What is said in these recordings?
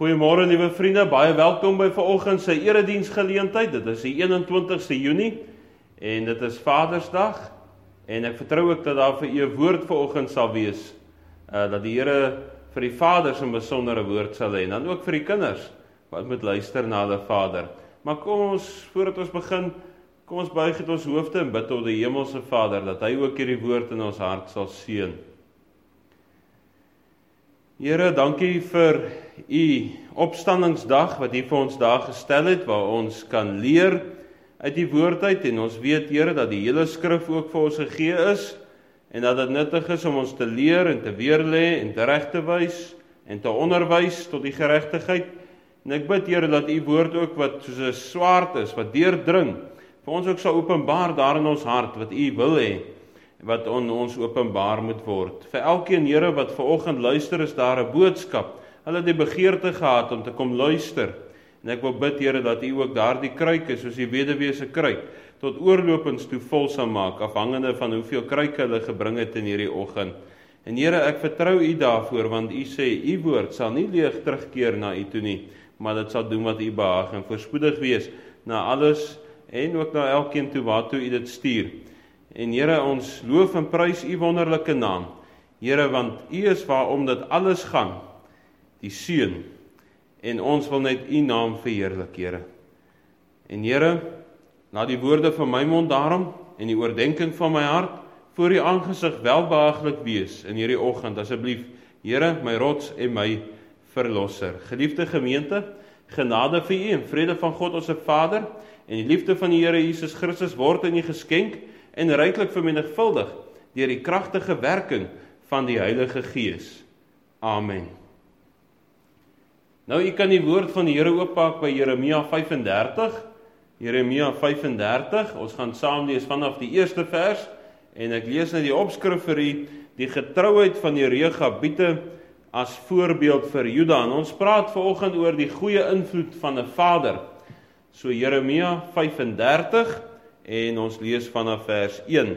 Goeiemôre liewe vriende, baie welkom by vanoggend se erediensgeleentheid. Dit is die 21ste Junie en dit is Vadersdag en ek vertrou ook dat daar vir u 'n woord vanoggend sal wees, dat die Here vir die vaders 'n besondere woord sal hê en dan ook vir die kinders wat moet luister na hulle vader. Maar kom ons, voordat ons begin, kom ons buig het ons hoofde en bid tot die hemelse Vader dat hy ook hierdie woord in ons hart sal seën. Here, dankie vir u opstandingsdag wat u vir ons daar gestel het, waar ons kan leer uit die woord uit, en ons weet, Here, dat die hele skrif ook vir ons gegee is, en dat dit nuttig is om ons te leer en te weerlê en terecht te wys en te onderwys tot die geregtigheid. En ek bid, Here, dat u woord ook wat soos 'n swaard is, wat deurdring, vir ons ook sal openbaar daar in ons hart wat u wil hê, wat ons openbaar moet word. Vir elkeen, Here, wat vanoggend luister, is daar 'n boodskap. Hulle het die begeerte gehad om te kom luister. En ek wil bid, Here, dat u ook daardie kruike, soos die weduwee se kruik, tot oorlopends toe vol sal maak, afhangende van hoeveel kruike hulle gebring het in hierdie oggend. En Here, ek vertrou u daarvoor, want u sê, u woord sal nie leeg terugkeer na u toe nie, maar dit sal doen wat u behaag en voorspoedig wees na alles en ook na elkeen toe waartoe u dit stuur. En Here, ons loof en prys u wonderlike naam. Here, want u is waarom dit alles gaan, die Seun, en ons wil net u naam verheerlik, Here. En Here, laat die woorde van my mond daarom en die oordeenking van my hart voor u aangesig welbehaaglik wees in hierdie oggend, asseblief, Here, my rots en my verlosser. Geliefde gemeente, genade vir u en vrede van God ons Vader en die liefde van die Here Jesus Christus word in u geskenk en ryklik vermenigvuldig deur die kragtige werking van die Heilige Gees. Amen. Nou, u kan die woord van die Here oopmaak by Jeremia 35. Jeremia 35, ons gaan saam lees vanaf die eerste vers, en ek lees net die opskrif vir u, die getrouheid van die Regabiete as voorbeeld vir Juda. En ons praat vanoggend oor die goeie invloed van 'n vader. So Jeremia 35, en ons lees vanaf vers 1.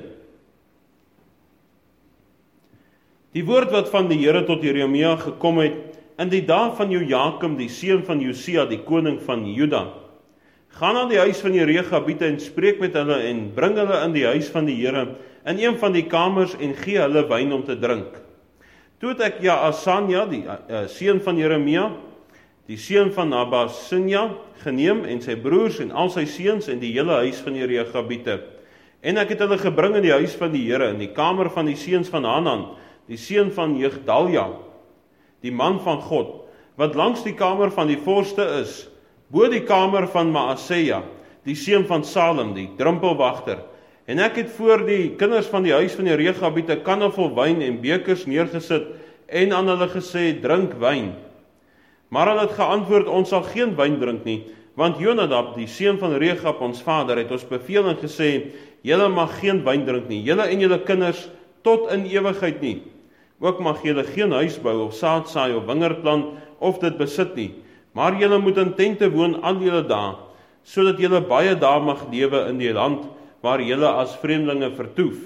Die woord wat van die Here tot Jeremia gekom het, in die dae van Jojakim, die seun van Josia, die koning van Juda. Gaan na die huis van die Regabiete en spreek met hulle en bring hulle in die huis van die Here, in een van die kamers en gee hulle wyn om te drink. Toe het ek Jaasanja, die seun van Jeremia, die seun van Nabasinja, geneem en sy broers en al sy seuns en die hele huis van die Regabiete. En ek het hulle gebring in die huis van die Here, in die kamer van die seuns van Hanan, die seun van Jegdalja, die man van God, wat langs die kamer van die vorste is, bo die kamer van Maaseja, die seun van Salem, die drumpelwagter. En ek het voor die kinders van die huis van die Regabiete kanne vol wyn en bekers neergesit en aan hulle gesê, drink wyn. Maar hulle het geantwoord, ons sal geen wyn drink nie, want Jonadab, die seun van Regab, ons vader, het ons beveel en gesê, julle mag geen wyn drink nie, julle en julle kinders tot in ewigheid nie. Ook mag julle geen huis bou of saad saai of wingerd plant of dit besit nie, maar julle moet in tente woon al julle dae, sodat julle baie dae mag lewe in die land waar julle as vreemdelinge vertoef.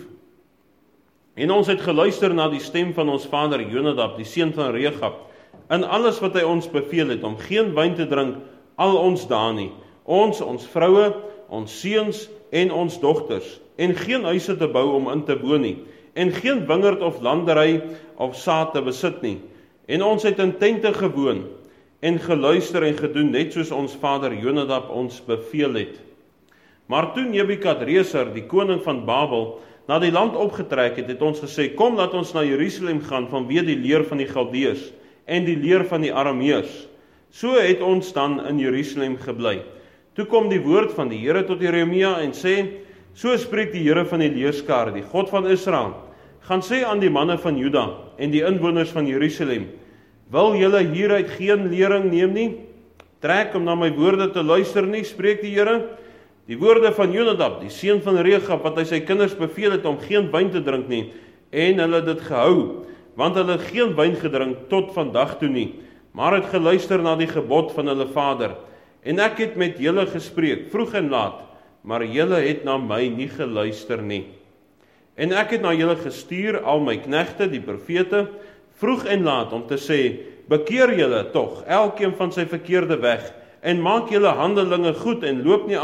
En ons het geluister na die stem van ons vader Jonadab, die seun van Regab, in alles wat hy ons beveel het, om geen wyn te drink al ons dae nie, ons vroue, ons seuns en ons dogters, en geen huise te bou om in te woon nie, en geen wingerd of landery of saad te besit nie. En ons het in tente gewoon, en geluister en gedoen, net soos ons vader Jonadab ons beveel het. Maar toe Nebukadreser, die koning van Babel, na die land opgetrek het, het ons gesê, kom laat ons na Jerusalem gaan, vanweë die leer van die Galdeërs, en die leer van die Arameërs. So het ons dan in Jerusalem gebly. Toe kom die woord van die Here tot Jeremia en sê, so spreek die Here van die leerskare, die God van Israel, gaan sê aan die manne van Juda en die inwoners van Jerusalem, wil julle hieruit geen lering neem nie? Trek om na my woorde te luister nie, spreek die Here. Die woorde van Jonadab, die seun van Regab, wat hy sy kinders beveel het om geen wyn te drink nie, en hulle het dit gehou, want hulle het geen wyn gedrink tot vandag toe nie, maar het geluister na die gebod van hulle vader. En ek het met julle gespreek, vroeg en laat, maar julle het na my nie geluister nie. En ek het na julle gestuur al my knegte, die profete, vroeg en laat, om te sê, bekeer julle tog, elkeen van sy verkeerde weg, en maak julle handelinge goed, en loop nie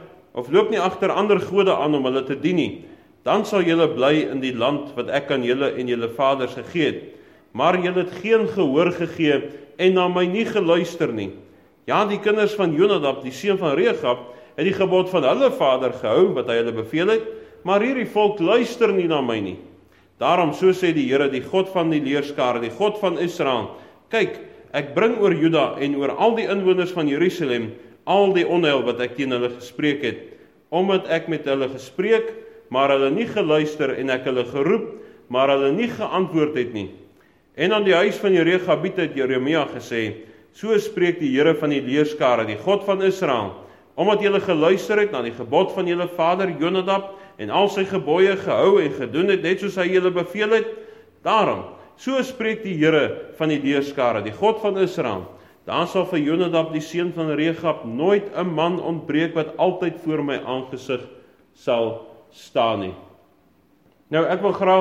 agter ander gode aan om hulle te dien nie. Dan sal julle bly in die land wat ek aan julle en julle vaders gegee het. Maar julle het geen gehoor gegee en na my nie geluister nie. Ja, die kinders van Jonadab, die seun van Rechab, het die gebod van hulle vader gehou, wat hy hulle beveel het, maar hierdie volk luister nie na my nie. Daarom, so sê die Here, die God van die leerskare, die God van Israel, kyk, ek bring oor Juda en oor al die inwoners van Jerusalem al die onheil wat ek teen hulle gespreek het, omdat ek met hulle gespreek, maar hulle nie geluister, en ek hulle geroep, maar hulle nie geantwoord het nie. En aan die huis van die Rechabiete het Jeremia gesê, so spreek die Here van die leerskare, die God van Israel, omdat julle geluister het na die gebod van julle vader Jonadab, en al sy gebooie gehou en gedoen het, net soos hy julle beveel het, daarom, so spreek die Here van die leerskare, die God van Israel, dan sal vir Jonadab die seun van Rechab nooit 'n man ontbreek wat altyd voor my aangesig sal staan nie. Nou, ek wil graag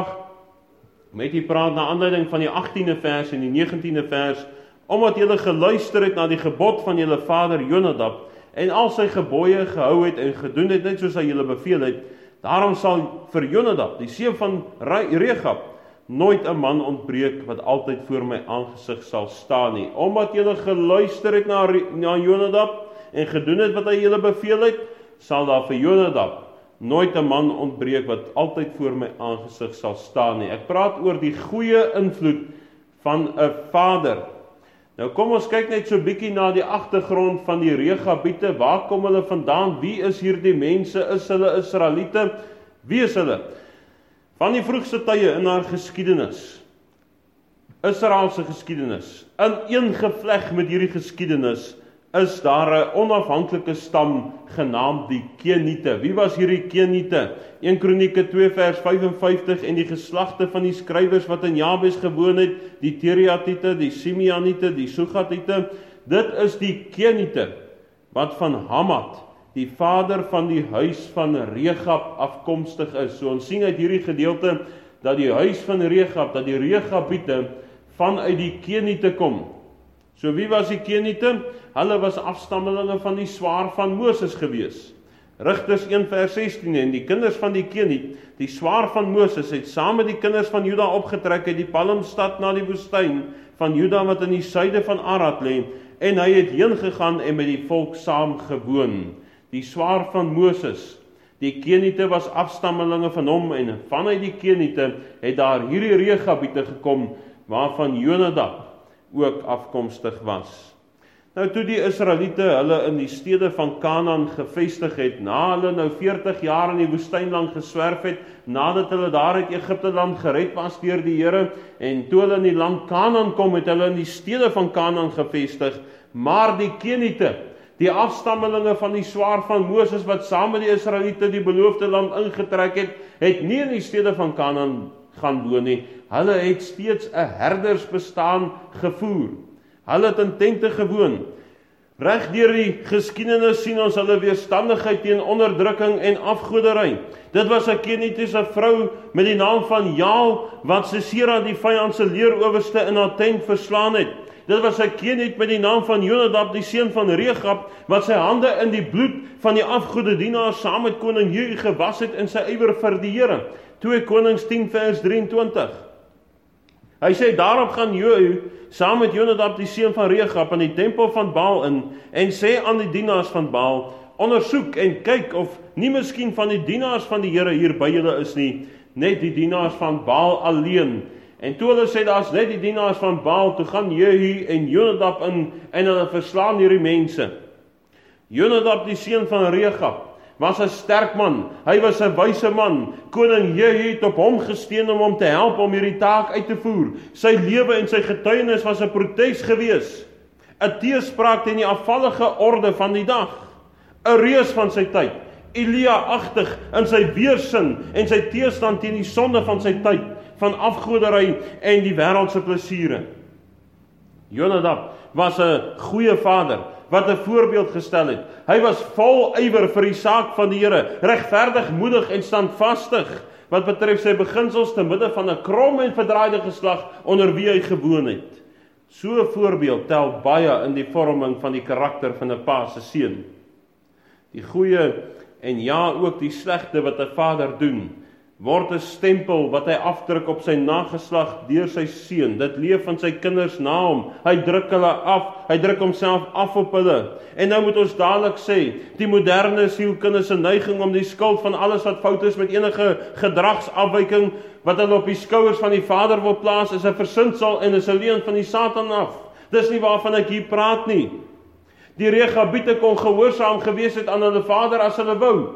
met u praat na aanleiding van die 18de vers en die 19de vers, omdat julle geluister het na die gebod van julle vader Jonadab, en al sy gebooie gehou het en gedoen het, net soos hy julle beveel het, daarom sal vir Jonadab, die seun van Rechab, nooit 'n man ontbreek wat altyd voor my aangesig sal staan nie. Omdat julle geluister het na Jonadab en gedoen het wat hy julle beveel het, sal daar vir Jonadab nooit 'n man ontbreek wat altyd voor my aangesig sal staan nie. Ek praat oor die goeie invloed van 'n vader. Nou kom ons kyk net so bietjie na die agtergrond van die Rechabiete. Waar kom hulle vandaan? Wie is hierdie mense? Is hulle Israeliete? Wie is hulle? Van die vroegste tye in haar geskiedenis, Israelse geskiedenis, ineengevleg met hierdie geskiedenis, is daar 'n onafhanklike stam genaamd die Keniete. Wie was hierdie Keniete? 1 Kronieke 2 vers 55, en die geslagte van die skrywers wat in Jabes gewoon het, die Teriatiete, die Simeaniete, die Sugatiete, dit is die Keniete, wat van Hamad, die vader van die huis van Rechab afkomstig is. So ons sien uit hierdie gedeelte, dat die huis van Rechab, dat die Rechabiete vanuit die Keniete kom. So wie was die Keniete? Hulle was afstammelinge van die swaar van Moses gewees. Rigters 1 vers 16, en die kinders van die Keniet, die swaar van Moses, het saam met die kinders van Juda opgetrek uit die palmstad na die woestyn van Juda wat in die suide van Arad lê, en hy het heen gegaan en met die volk saam gewoon. Die swaar van Moses, die Keniete was afstammelinge van hom, en vanuit die Keniete het daar hierdie Rechabiete gekom, waarvan Jonadab ook afkomstig was. Nou toe die Israeliete hulle in die stede van Kanaan gevestig het, na hulle nou 40 jaar in die woestynland geswerf het, nadat hulle daar uit Egipte land gered was deur die Here, en toe hulle in die land Kanaan kom, het hulle in die stede van Kanaan gevestig, maar die Keniete, die afstammelinge van die swaar van Moses, wat saam met die Israeliete die beloofde land ingetrek het, het nie in die stede van Kanaan gaan woon nie. Hulle het steeds 'n herdersbestaan gevoer. Hulle het in tente gewoon. Reg deur die geskiedenis sien ons hulle weerstandigheid teen onderdrukking en afgoderry. Dit was 'n Kenitiese vrou met die naam van Jaal, wat Sisera, die vyand se leerowerste, in haar tent verslaan het. Dit was 'n Keniet met die naam van Jonadab, die seun van Rechab, wat sy hande in die bloed van die afgodedienaars saam met koning Jehu gewas het in sy ywer vir die Here. 2 Konings 10 vers 23. Hy sê, daarop gaan Jehu saam met Jonadab, die seun van Rechab, in die tempel van Baal in, en sê aan die dienaars van Baal, ondersoek en kyk of nie miskien van die dienaars van die Here hier by julle is nie, net die dienaars van Baal alleen. En toe hulle sê, daar's net die dienaars van Baal, toe gaan Jehu en Jonadab in, en hulle verslaan hierdie mense. Jonadab, die seun van Rechab, was 'n sterk man, hy was 'n wyse man. Koning Jehu het op hom gesteun om hom te help om hierdie taak uit te voer. Sy lewe en sy getuienis was 'n protes gewees, 'n teespraak teen die afvallige orde van die dag, 'n reus van sy tyd, Elia-agtig in sy weerstand en sy teestand teen die sonde van sy tyd, van afgoderry en die wêreldse plesiere. Jonadab was 'n goeie vader, wat 'n voorbeeld gestel het. Hy was vol ywer vir die saak van die Here, regverdig, moedig en standvastig. wat betref sy beginsels te midde van 'n krom en verdraaide geslag onder wie hy gewoon het. So 'n voorbeeld tel baie in die vorming van die karakter van 'n pa se seun. Die goeie en ja ook die slegte wat 'n vader doen, word 'n stempel wat hy afdruk op sy nageslag deur sy seun. Dit leef van sy kinders na hom. Hy druk hulle af, hy druk homself af op hulle. En nou moet ons dadelik sê, die moderne sielkunde se neiging om die skuld van alles wat fout is met enige gedragsafwyking wat hulle op die skouers van die Vader wil plaas, is 'n versinsel en is 'n leuen van die Satan af. Dis nie waarvan ek hier praat nie. Die Regabiete kon gehoorsaam gewees het aan hulle vader as hulle wou.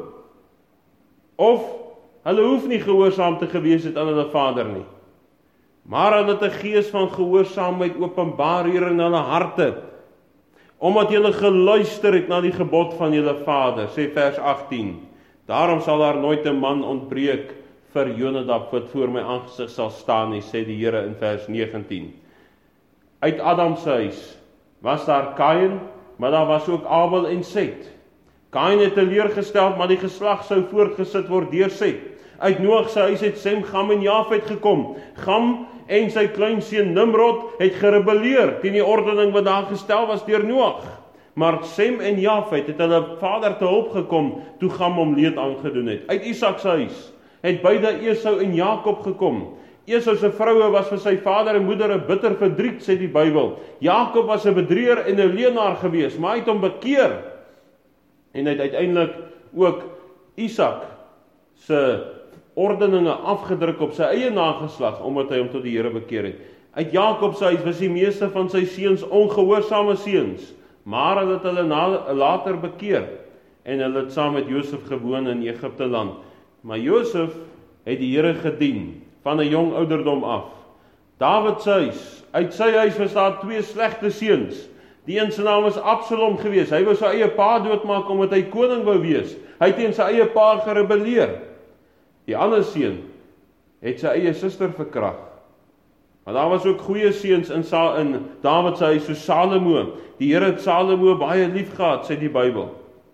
Of hulle hoef nie gehoorsaam te gewees het aan hulle vader nie. Maar hulle het 'n gees van gehoorsaamheid openbaar hier in hulle harte, omdat julle geluister het na die gebod van julle vader, sê vers 18. Daarom sal daar nooit 'n man ontbreek vir Jonadab wat voor my aangesig sal staan nie, sê die Here in vers 19. Uit Adam se huis was daar Kain, maar daar was ook Abel en Set. Kain het teleurgestel, maar die geslag sou voortgesit word deur Set. Uit Noag se huis het Sem, Gam en Jafet gekom. Gam en sy kleinseun Nimrod het gerebelleer teen die ordening wat daar gestel was deur Noag. Maar Sem en Jafet het hulle vader te hulp gekom toe Gam hom leed aangedoen het. Uit Isak se huis het beide Esau en Jakob gekom. Esau se vroue was vir sy vader en moeder 'n bitter verdriet, sê die Bybel. Jakob was 'n bedrieger en 'n leenaar gewees, maar hy het hom bekeer. En hy het uiteindelik ook Isak se ordeninge afgedruk op sy eie nageslag, omdat hy hom tot die Here bekeer het. Uit Jakob se huis was die meeste van sy seuns ongehoorsame seuns, maar hulle het hulle later bekeer, en hulle het saam met Josef gewoon in Egipte land. Maar Josef het die Here gedien, van 'n jong ouderdom af. Dawid se huis, uit sy huis was daar 2 slegte seuns. Die een se naam was Absalom gewees. Hy wou sy eie pa doodmaak omdat hy koning wou wees. Hy het teen sy eie pa gerebelleer. Die ander seun het sy eie suster verkrag. Maar daar was ook goeie seuns in Dawid se huis, soos Salomo. Die Here het Salomo baie lief gehad, sê die Bybel.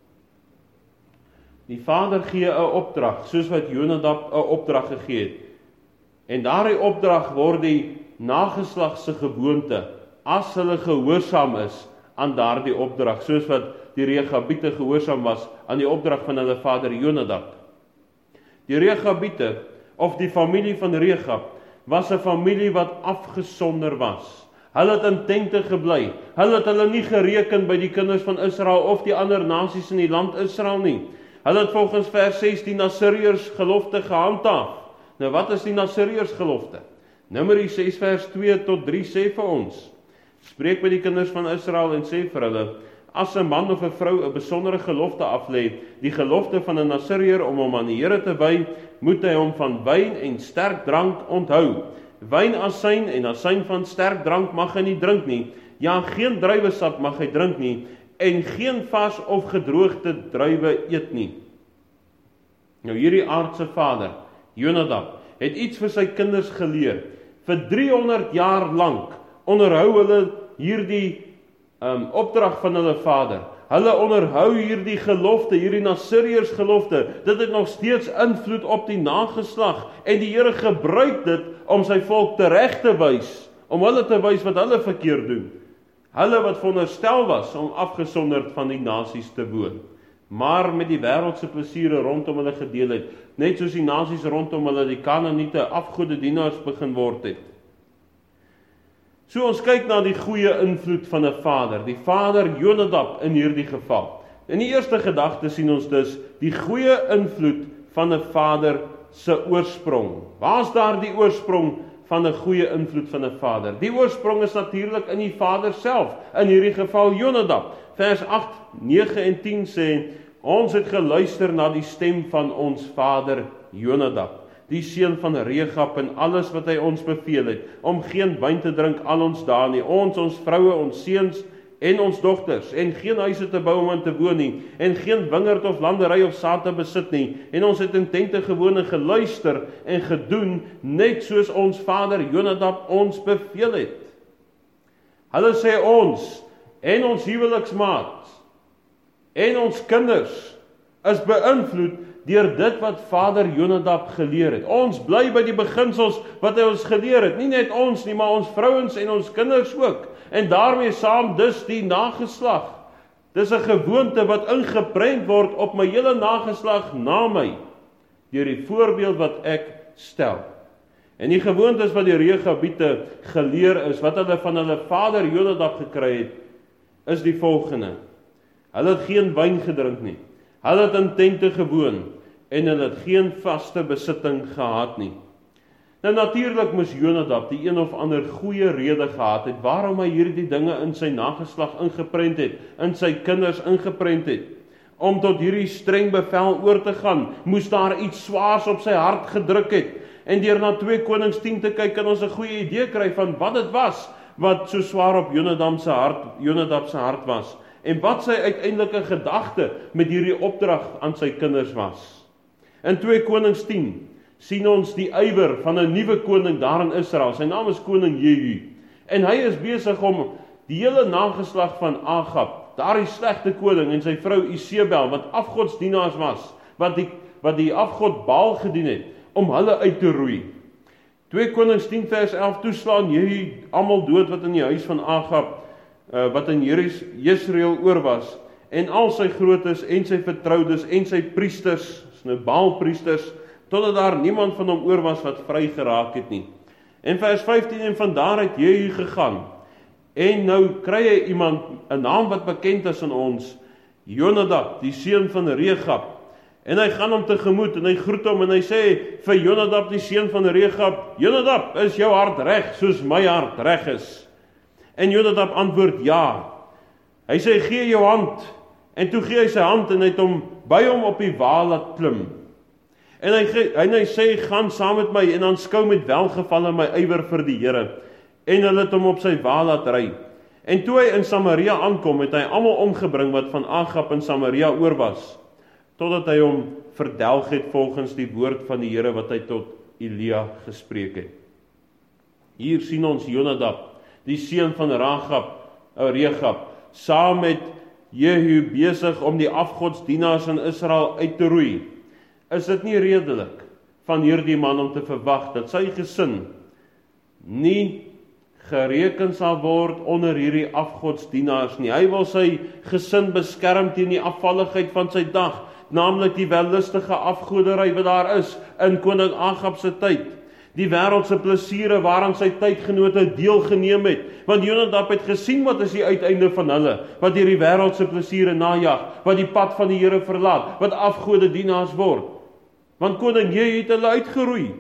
Die vader gee 'n opdrag, soos wat Jonadab 'n opdrag gegee het. En daardie opdrag word die nageslag se gewoonte, as hulle gehoorsaam is aan daardie opdrag, soos wat die Regabiete gehoorsaam was aan die opdrag van hulle vader Jonadab. Die Regabiete, of die familie van Regab, was 'n familie wat afgesonder was. Hulle het in tente gebly. Hulle het hulle nie gereken by die kinders van Israel of die ander nasies in die land Israel nie. Hulle het volgens vers 16 Nasiriërs gelofte gehandhaaf. Nou wat is die Nasiriërs gelofte? Numeri 6 vers 2 tot 3 sê vir ons: Spreek met die kinders van Israel en sê vir hulle: As 'n man of 'n vrou 'n besondere gelofte aflê, die gelofte van 'n Nasiriër om hom aan die Here te wy, moet hy hom van wyn en sterk drank onthou. Wyn asyn en asyn van sterk drank mag hy nie drink nie. Ja, geen druiwesap mag hy drink nie, en geen vars of gedroogde druiwe eet nie. Nou hierdie aardse vader, Jonadab, het iets vir sy kinders geleer. Vir 300 jaar lank onderhou hulle hierdie opdrag van hulle vader. Hulle onderhou hierdie gelofte, hierdie Nasiriërs gelofte. Dit het nog steeds invloed op die nageslag, en die Here gebruik dit om sy volk tereg te wys, om hulle te wys wat hulle verkeerd doen. Hulle wat veronderstel was om afgesonderd van die nasies te woon, maar met die wêreldse plesiere rondom hulle gedeel het, net soos die nasies rondom hulle die Kanaaniete afgodedienaars begin word het. So ons kyk na die goeie invloed van 'n vader, die vader Jonadab in hierdie geval. In die eerste gedagte sien ons dus die goeie invloed van 'n vader se oorsprong. Waar is daar die oorsprong van 'n goeie invloed van 'n vader? Die oorsprong is natuurlik in die vader self, in hierdie geval Jonadab. Vers 8, 9 en 10 sê: Ons het geluister na die stem van ons vader Jonadab, die seun van Regab, en alles wat hy ons beveel het, om geen wyn te drink al ons dae nie, ons vroue, ons seuns en ons dogters, en geen huise te bou om in te woon nie, en geen wingerd of landery of saad te besit nie, en ons het in tente gewoon en geluister en gedoen, net soos ons vader Jonadab ons beveel het. Hulle sê ons, en ons huweliksmaat, en ons kinders, is beïnvloed deur dit wat Vader Jonadab geleer het. Ons bly by die beginsels wat hy ons geleer het. Nie net ons nie, maar ons vrouens en ons kinders ook. En daarmee saam dus die nageslag. Dis 'n gewoonte wat ingeprent word op my hele nageslag na my, deur die voorbeeld wat ek stel. En die gewoontes wat die Regabiete geleer is, wat hulle van hulle vader Jonadab gekry het, is die volgende. Hulle het geen wyn gedrink nie. Hulle het in tente gewoon en hulle het geen vaste besitting gehad nie. Nou natuurlik moes Jonadab die een of ander goeie rede gehad het waarom hy hierdie dinge in sy nageslag ingeprent het, in sy kinders ingeprent het. Om tot hierdie streng bevel oor te gaan, moes daar iets swaars op sy hart gedruk het. En deur na 2 Konings 10 te kyk, kan ons 'n goeie idee kry van wat dit was wat so swaar op Jonadab se hart was. En wat sy uiteindelike gedagte met hierdie opdrag aan sy kinders was. In 2 Konings 10 sien ons die ywer van 'n nuwe koning daar in Israel. Sy naam is koning Jehu. En hy is besig om die hele nageslag van Agab, daardie slegte koning en sy vrou Isebel, wat afgodsdienaars was, wat die afgod Baal gedien het, om hulle uit te roei. 2 Konings 10 vers 11 toeslaan Jehu almal dood wat in die huis van Agab, wat in Jesreel oor was, en al sy grootes en sy vertroudes en sy priesters, nou Baalpriesters, totdat daar niemand van hom oor was wat vry geraak het nie. En vers 15, en vandaar het Jehu gegaan, en nou kry hy iemand, 'n naam wat bekend is aan ons, Jonadab, die seun van Regab, en hy gaan hom tegemoet, en hy groet hom, en hy sê vir Jonadab, die seun van Regab, Jonadab, is jou hart reg, soos my hart reg is? En Jonadab antwoord, ja. Hy sê, gee jou hand, en toe gee hy sy hand, en hy het hom by hom op die wa laat klim. En hy sê, gaan saam met my, en aanskou met welgevalle my ywer vir die Here. En hulle het hom op sy wa laat ry. En toe hy in Samaria aankom, het hy almal omgebring wat van Agab in Samaria oor was, totdat hy hom verdelg het volgens die woord van die Here wat hy tot Elia gespreek het. Hier sien ons Jonadab, die seun van Regab, saam met Jehu besig om die afgodsdienaars in Israel uit te roei. Is dit nie redelik van hierdie man om te verwag dat sy gesin nie gereken sal word onder hierdie afgodsdienaars nie? Hy wil sy gesin beskerm teen die afvalligheid van sy dag, naamlik die wellustige afgoderry wat daar is in koning Agab se tyd. Die wêreldse plesiere waaraan sy tydgenote deelgeneem het, want Jonadab het gesien wat is die uiteinde van hulle, wat hierdie wêreldse plesiere najag, wat die pad van die Here verlaat, wat afgodedienaars word. Want koning Jehu het hulle uitgeroei.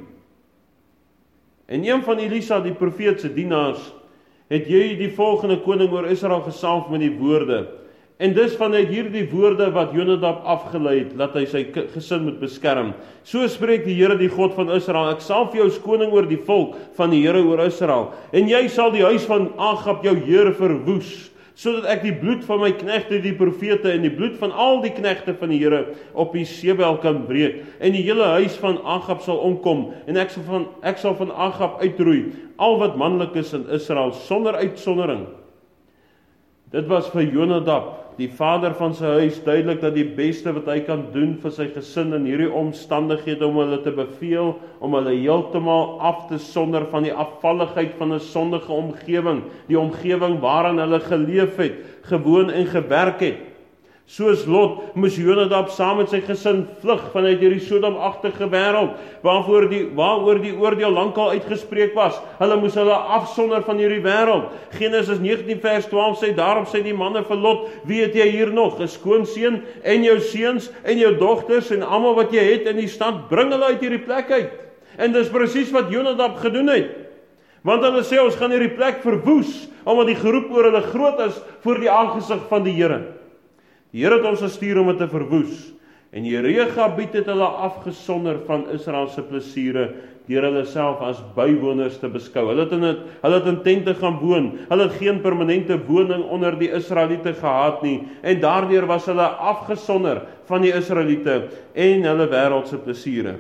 En een van Elisa, die profeet se dienaars, het Jehu die volgende koning oor Israel gesalf met die woorde. En dis vanuit hierdie woorde wat Jonadab afgelei het, dat hy sy gesin moet beskerm. So spreek die Here, die God van Israel, ek salf jou as koning oor die volk van die Here oor Israel, en jy sal die huis van Agab jou Here verwoes, sodat ek die bloed van my knegte, die profete, en die bloed van al die knegte van die Here op Isebel kan breek, en die hele huis van Agab sal omkom, en ek sal van Agab uitroei, al wat manlik is in Israel, sonder uitsondering. Dit was vir Jonadab, die vader van sy huis, duidelik dat die beste wat hy kan doen vir sy gesin in hierdie omstandighede, om hulle te beveel, om hulle heeltemal af te sonder van die afvalligheid van 'n sondige omgewing, die omgewing waarin hulle geleef het, gewoon en gewerk het. Soos Lot moes Jonadab saam met sy gesin vlug vanuit hierdie Sodom-agtige wêreld, waaroor die oordeel lankal uitgespreek was. Hulle moes hulle afsonder van hierdie wêreld. Genesis 19 vers 12 sê, daarom sê die manne vir Lot, wie het jy hier nog? 'n Skoonseun en jou seuns en jou dogters en almal wat jy het in die stad, bring hulle uit hierdie plek uit. En dis presies wat Jonadab gedoen het. Want hulle sê, ons gaan hierdie plek verwoes, omdat die geroep oor hulle groot is voor die aangesig van die Here. Die Here het ons gestuur om dit te verwoes. En die Regabiet het hulle afgesonder van Israel se plesiere, deur hulle self as bywoners te beskou. Hulle het in tente gaan woon. Hulle het geen permanente woning onder die Israeliete gehad nie. En daardeur was hulle afgesonder van die Israeliete en hulle wêreldse plesiere.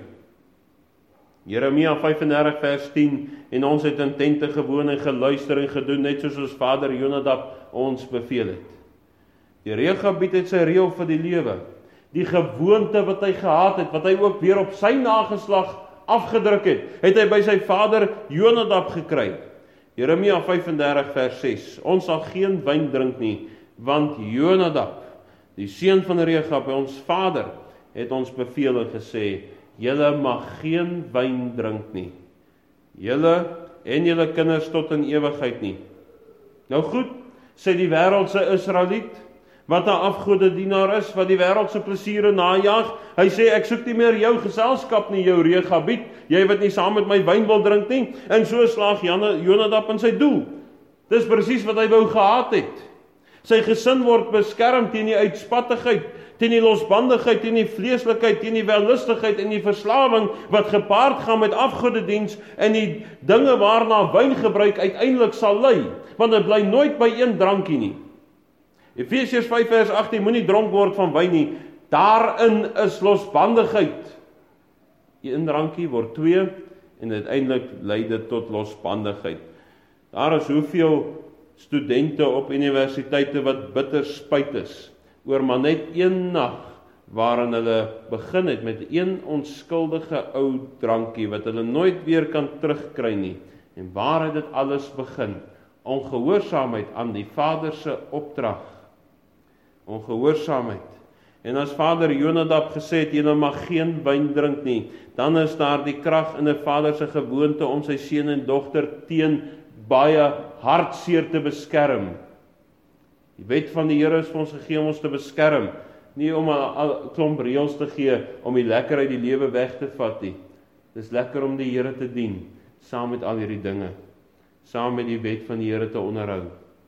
Jeremia 35 vers 10, en ons het in tente gewoon en geluister en gedoen, net soos ons vader Jonadab ons beveel het. Die Regabiet het sy reël vir die lewe. Die gewoonte wat hy gehad het, wat hy ook weer op sy nageslag afgedruk het, het hy by sy vader Jonadab gekry. Jeremia 35 vers 6, ons sal geen wyn drink nie, want Jonadab, die seun van Rechab, by ons vader, het ons beveel en gesê, julle mag geen wyn drink nie. Julle en julle kinders tot in ewigheid nie. Nou goed, sê die wêreldse Israeliet, wat 'n afgodedienaar is, wat die wêreldse plesiere najag, hy sê, ek soek nie meer jou geselskap nie, jou Rechabiet, jy wat nie saam met my wyn wil drink nie, en so slaag Jonadab in sy doel. Dis presies wat hy wou gehad het. Sy gesin word beskerm teen die uitspattigheid, teen die losbandigheid, teen die vleeslikheid, teen die wellustigheid en die verslawing wat gepaard gaan met afgodediens en die dinge waarna wyngebruik uiteindelik sal lei, want dit bly nooit by een drankie nie. Efesiërs 5 vers 18, moenie dronk word van wyn nie, daarin is losbandigheid. Een drankie word 2 en uiteindelik lei dit tot losbandigheid. Daar is hoeveel studente op universiteite wat bitter spyt is oor maar net een nag waarin hulle begin het met een onskuldige ou drankie wat hulle nooit weer kan terugkry nie. En waar het dit alles begin? Ongehoorsaamheid aan die Vader se opdrag. Ongehoorsaamheid. En as vader Jonadab gesê het, julle mag geen wyn drink nie, dan is daar die krag in 'n vader se gewoonte om sy seun en dogter teen baie hartseer te beskerm. Die wet van die Here is vir ons gegee om ons te beskerm, nie om 'n klomp reëls te gee om die lekker uit die lewe weg te vat nie. Dis lekker om die Here te dien, saam met al hierdie dinge, saam met die wet van die Here te onderhou.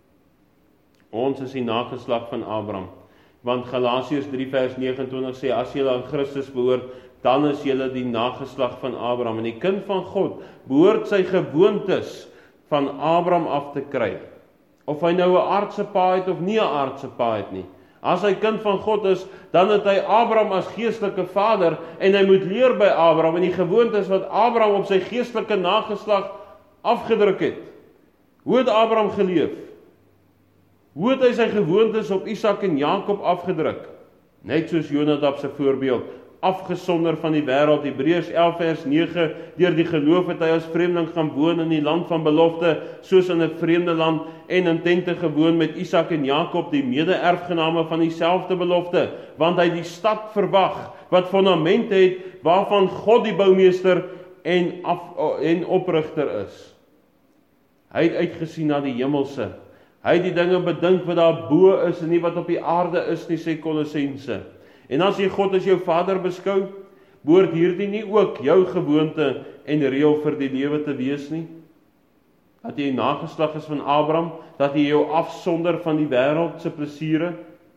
Ons is die nageslag van Abraham, want Galasiërs 3 vers 29 sê, as julle aan Christus behoort, dan is julle die nageslag van Abraham. En die kind van God behoort sy gewoontes van Abraham af te kry. Of hy nou 'n aardse pa het of nie 'n aardse pa het nie. As hy kind van God is, dan het hy Abraham as geestelike vader en hy moet leer by Abraham en die gewoontes wat Abraham op sy geestelike nageslag afgedruk het. Hoe het Abraham geleef? Hoe het hy sy gewoontes op Isak en Jakob afgedruk? Net soos Jonadab se voorbeeld, afgesonder van die wêreld. Hebreërs 11 vers 9, deur die geloof het hy as vreemdeling gaan woon in die land van belofte, soos in 'n vreemde land en in tente gewoon met Isak en Jakob, die mede-erfgename van dieselfde belofte, want hy die stad verwag, wat fondamente het, waarvan God die boumeester en oprigter is. Hy het uitgesien na die hemelse. Hy het die dinge bedink wat daar bo is en nie wat op die aarde is nie, sê Kolossense. En as jy God as jou vader beskou, behoort hierdie nie ook jou gewoonte en reël vir die lewe te wees nie? Dat jy nageslag is van Abraham, dat jy jou afsonder van die wêreld se plesiere.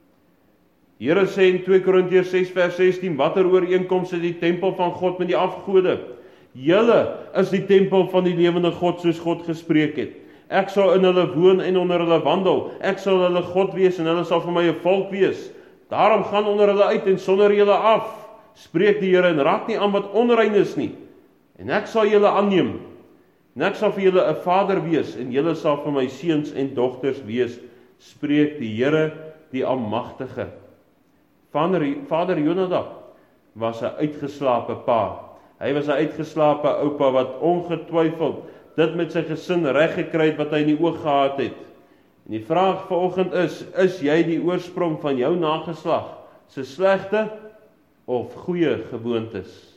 Here sê in 2 Korintiërs 6 vers 16, watter ooreenkoms het die tempel van God met die afgode? Julle is die tempel van die lewende God, soos God gespreek het. Ek sal in hulle woon en onder hulle wandel. Ek sal hulle God wees en hulle sal vir my 'n volk wees. Daarom gaan onder hulle uit en sonder julle af, spreek die Here, en raak nie aan wat onrein is nie. En ek sal julle aanneem, en ek sal vir julle 'n vader wees, en julle sal vir my seuns en dogters wees, spreek die Here, die Almagtige. Vader Jonadab was 'n uitgeslape pa. Hy was 'n uitgeslape oupa wat ongetwyfeld dit met sy gesin reg gekry het wat hy in die oog gehad het. En die vraag vanoggend is jy die oorsprong van jou nageslag se slegte of goeie gewoontes?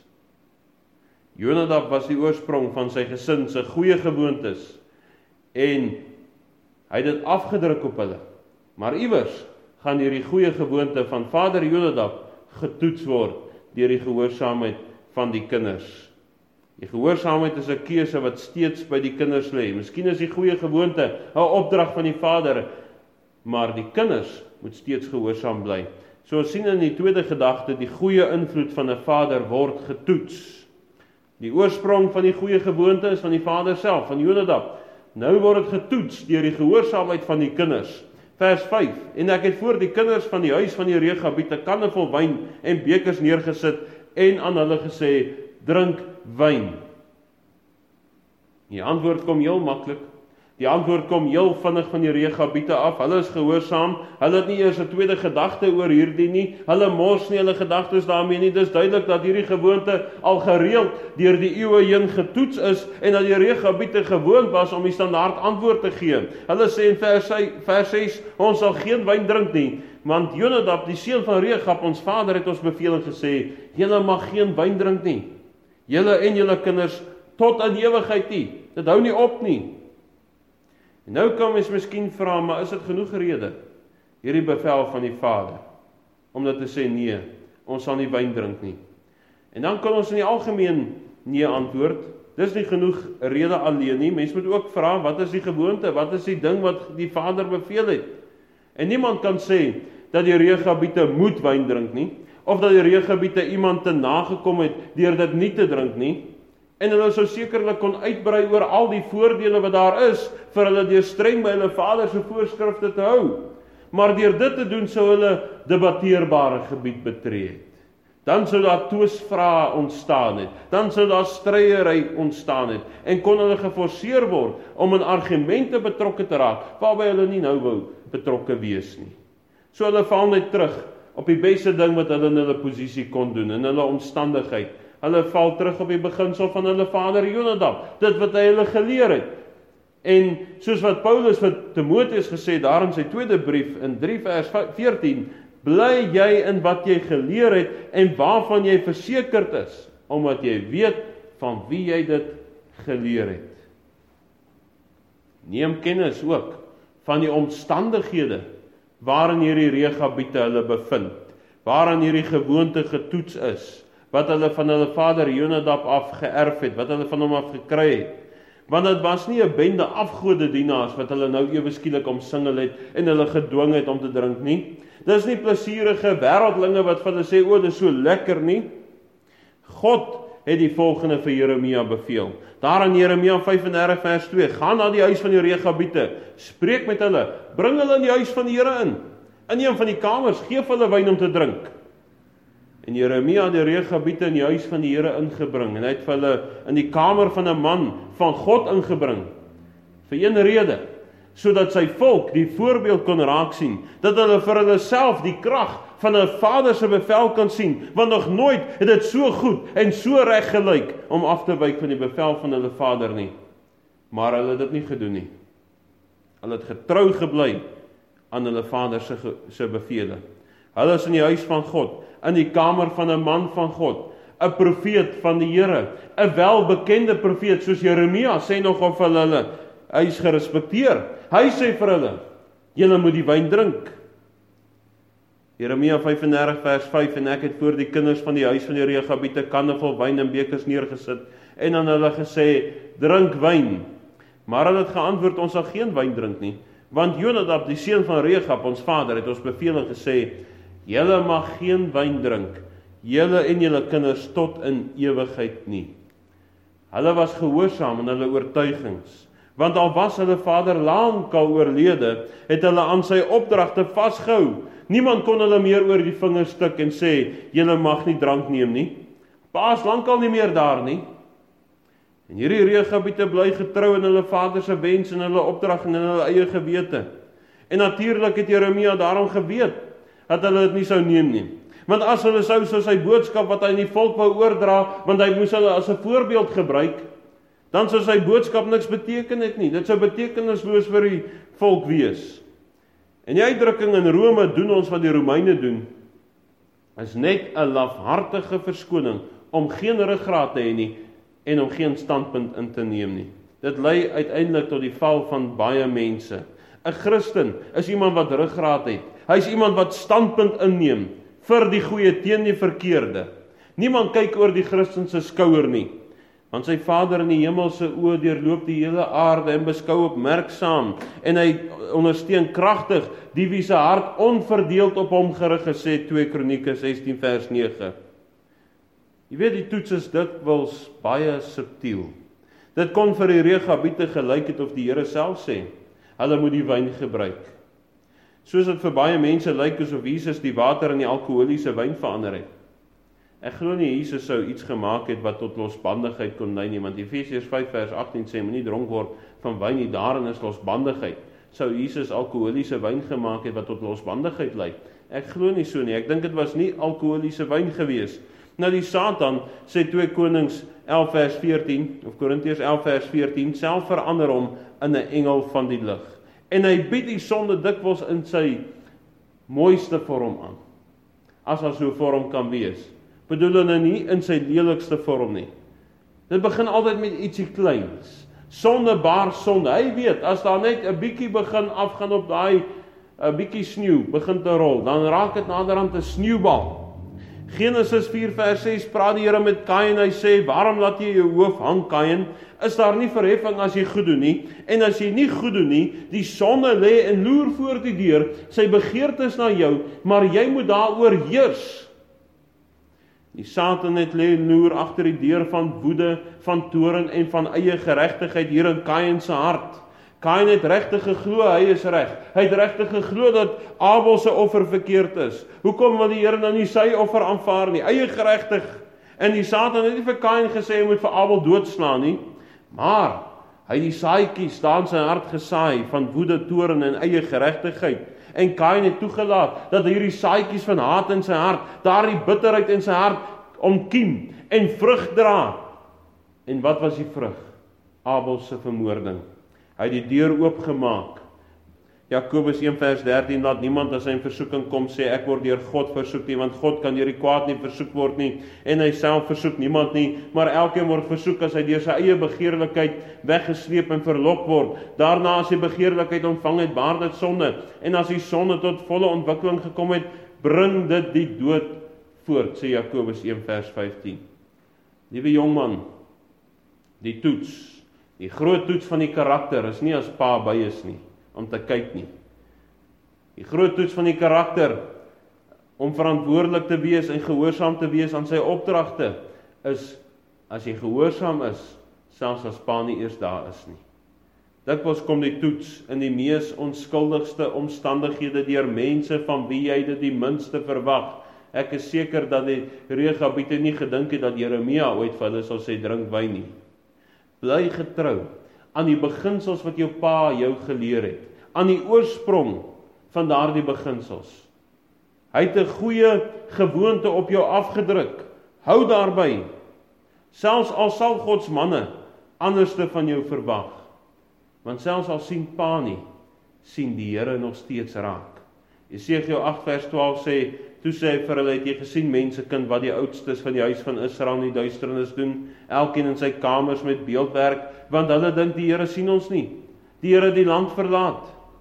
Jonadab was die oorsprong van sy gesin se goeie gewoontes en hy het dit afgedruk op hulle. Maar iewers gaan hierdie goeie gewoonte van vader Jonadab getoets word deur die gehoorsaamheid van die kinders. Die gehoorsaamheid is 'n keuse wat steeds by die kinders lê. Miskien is die goeie gewoonte 'n opdrag van die vader, maar die kinders moet steeds gehoorsaam bly. So ons sien in die tweede gedagte, die goeie invloed van 'n vader word getoets. Die oorsprong van die goeie gewoonte is van die vader self, van Jonadab. Nou word dit getoets deur die gehoorsaamheid van die kinders. Vers 5, en ek het voor die kinders van die huis van die Rechabiete kanne vol wyn en bekers neergesit en aan hulle gesê, drink wyn. Die antwoord kom heel maklik. Die antwoord kom heel vinnig van die Regabiete af. Hulle is gehoorsaam. Hulle het nie eers 'n tweede gedagte oor hierdie nie. Hulle mors nie hulle gedagtes daarmee nie. Dis duidelik dat hierdie gewoonte al gereeld deur die eeue heen getoets is en dat die Regabiete gewoond was om die standaard antwoord te gee. Hulle sê in vers 6, ons sal geen wyn drink nie, want Jonadab, die seun van Regab, ons vader, het ons beveel en gesê, julle mag geen wyn drink nie. Julle en julle kinders tot in ewigheid nie. Dit hou nie op nie. En nou kan mens miskien vra, maar is dit genoeg rede, hierdie bevel van die Vader, om dit te sê, nee, ons sal nie wyn drink nie. En dan kan ons in die algemeen nee antwoord. Dis nie genoeg rede alleen nie. Mens moet ook vra, wat is die gewoonte? Wat is die ding wat die Vader beveel het? En niemand kan sê dat die Regabiete moet wyn drink nie, of dat die Regabiete iemand te nagekom het deur dit nie te drink nie. En hulle sou sekerlik kon uitbrei oor al die voordele wat daar is vir hulle deur streng by hulle Vader se voorskrifte te hou. Maar deur dit te doen sou hulle debatteerbare gebied betree het. Dan sou daar twisvrae ontstaan het. Dan sou daar stryery ontstaan het en kon hulle geforseer word om in argumente betrokke te raak waarby hulle nie nou wou betrokke wees nie. So hulle val net terug op die beste ding wat hulle in hulle posisie kon doen, in hulle omstandigheid. Hulle val terug op die beginsel van hulle vader Jonadab, dit wat hy hulle geleer het. En soos wat Paulus vir Timoteus gesê daar in sy tweede brief in 3 vers 14, bly jy in wat jy geleer het en waarvan jy versekerd is, omdat jy weet van wie jy dit geleer het. Neem kennis ook van die omstandighede waarin hierdie Regabiete hulle bevind, waarin hierdie gewoonte getoets is, wat hulle van hulle vader Jonadab af geërf het, wat hulle van hom af gekry het. Want dit was nie 'n bende afgodedienaars wat hulle nou ewe skielik omsingel het en hulle gedwing het om te drink nie. Dis nie plesierige wêreldlinge wat van hulle sê, o, dis so lekker nie. God het die volgende vir Jeremia beveel. Daar in Jeremia 35 vers 2, gaan na die huis van die Regabiete, spreek met hulle, bring hulle in die huis van die Here in een van die kamers, geef hulle wyn om te drink. En Jeremia het die Regabiete in die huis van die Here ingebring, en hy het vir hulle in die kamer van 'n man van God ingebring, vir een rede, sodat sy volk die voorbeeld kon raak sien, dat hulle vir hulle self die krag van 'n Vader se bevel kan sien, want nog nooit het dit so goed en so reg gelyk om af te wyk van die bevel van hulle Vader nie. Maar hulle het dit nie gedoen nie. Hulle het getrou gebly aan hulle Vader se bevele. Hulle is in die huis van God, in die kamer van 'n man van God, 'n profeet van die Here, 'n welbekende profeet soos Jeremia sê nog of hulle, hy is gerespekteer. Hy sê vir hulle, julle moet die wyn drink. Jeremia 35 vers 5, en ek het voor die kinders van die huis van die Regabiete kanne vol wyn en bekers neergesit, en aan hulle gesê, drink wyn. Maar hulle het geantwoord, ons sal geen wyn drink nie, want Jonadab, die seun van Regab, ons vader, het ons beveel en gesê, julle mag geen wyn drink, julle en julle kinders tot in ewigheid nie. Hulle was gehoorsaam in hulle oortuigings, want al was hulle vader lankal oorlede, het hulle aan sy opdragte vasgehou. Niemand kon hulle meer oor die vingers stik en sê, julle mag nie drank neem nie. Pa is lankal nie meer daar nie. En hierdie Regabiete bly getrou in hulle vader se wens en hulle opdrag en in hulle eie gewete. En natuurlik het Jeremia daarom geweet dat hulle dit nie sou neem nie. Want as hulle sou sy boodskap wat hy aan die volk wou oordra, want hy moes hulle as 'n voorbeeld gebruik, dan sou sy boodskap niks beteken het nie. Dit sou betekenisloos vir die volk wees. En die uitdrukking in Rome, doen ons wat die Romeine doen, is net 'n lafhartige verskoning om geen ruggraat te hê nie en om geen standpunt in te neem nie. Dit lei uiteindelik tot die val van baie mense. 'n Christen is iemand wat ruggraat het. Hy is iemand wat standpunt inneem vir die goeie teen die verkeerde. Niemand kyk oor die Christen se skouer nie, want sy Vader in die hemel se oë deurloop die hele aarde en beskou opmerksaam, en hy ondersteun kragtig die wie se hart onverdeeld op hom gerig is, sê 2 Kronieke 16 vers 9. Jy weet, die toets is dikwels baie subtiel. Dit kon vir die Regabiete gelyk het of die Here self sê, hulle moet die wyn gebruik. Soos dit vir baie mense lyk asof Jesus die water in die alkoholiese wyn verander het. Ek glo nie Jesus sou iets gemaak het wat tot losbandigheid kon lei nie, want Efesiërs 5 vers 18 sê, moenie dronk word van wyn nie, daarin is losbandigheid. Sou Jesus alkoholiese wyn gemaak het wat tot losbandigheid lei? Ek glo nie so nie, ek dink dit was nie alkoholiese wyn gewees. Nou die Satan, sê 2 Konings 11 vers 14, of Korintiërs 11 vers 14, self verander hom in 'n engel van die lig. En hy bied die sonde dikwels in sy mooiste vorm aan, as daar so 'n vorm kan wees. Bedoel nou nie in sy lelikste vorm nie. Dit begin altyd met ietsie kleins. Sonde baar sonde. Hy weet, as daar net 'n bietjie begin afgaan op daai 'n bietjie sneeu begin te rol, dan raak dit naderhand 'n sneeubal. Genesis 4 vers 6 praat die Here met Kain, hy sê, waarom laat jy jou hoof hang, Kain? Is daar nie verheffing as jy goed doen nie? En as jy nie goed doen nie, die sonde lê en loer voor die deur, sy begeertes na jou, maar jy moet daaroor heers. Die Satan het lê en loer agter die deur van woede, van toorn en van eie geregtigheid hier in Kain se hart. Kain het regtig geglo hy is reg. Hy het regtig geglo dat Abel se offer verkeerd is. Hoekom wil die Here nou nie sy offer aanvaar nie? Eie geregtig. En die Satan het nie vir Kain gesê hy moet vir Abel doodslaan nie, maar hy het die saadjies daar in sy hart gesaai van woede, toorn en eie geregtigheid. En Kain het toegelaat dat hierdie saadjies van haat in sy hart, daardie bitterheid in sy hart ontkiem en vrug dra. En wat was die vrug? Abel se vermoording. Hy het die deur oopgemaak. Jakobus 1 vers 13, laat niemand as hy in versoeking kom sê, ek word deur God versoek nie, want God kan deur die kwaad nie versoek word nie, en hy self versoek niemand nie, maar elkeen word versoek as hy deur sy eie begeerlikheid weggesleep en verlok word. Daarna as hy begeerlikheid ontvang het, baar dit sonde, en as die sonde tot volle ontwikkeling gekom het, bring dit die dood voort, sê Jakobus 1 vers 15. Liewe jongman, die toets, die groot toets van die karakter is nie as pa by is nie, om te kyk nie. Die groot toets van die karakter, om verantwoordelik te wees en gehoorsaam te wees aan sy opdragte, is, as jy gehoorsaam is, selfs as pa nie eers daar is nie. Dikwels kom die toets in die mees onskuldigste omstandighede deur mense van wie jy dit die minste verwag. Ek is seker dat die Regabiete nie gedink het dat Jeremia ooit vir hulle sal sê, drink wyn nie. Bly getrou aan die beginsels wat jou pa jou geleer het, aan die oorsprong van daardie beginsels. Hy het 'n goeie gewoonte op jou afgedruk. Hou daarby. Selfs al sal God se manne anderste van jou verwag. Want selfs al sien pa nie, sien die Here nog steeds raak. Jesegiel 8 vers 12 sê, toe sê hy vir hulle, het jy gesien mensekind wat die oudstes van die huis van Israel in die duisternis doen, elkeen in sy kamers met beeldwerk, want hulle dink die Here sien ons nie. Die Here het die land verlaat.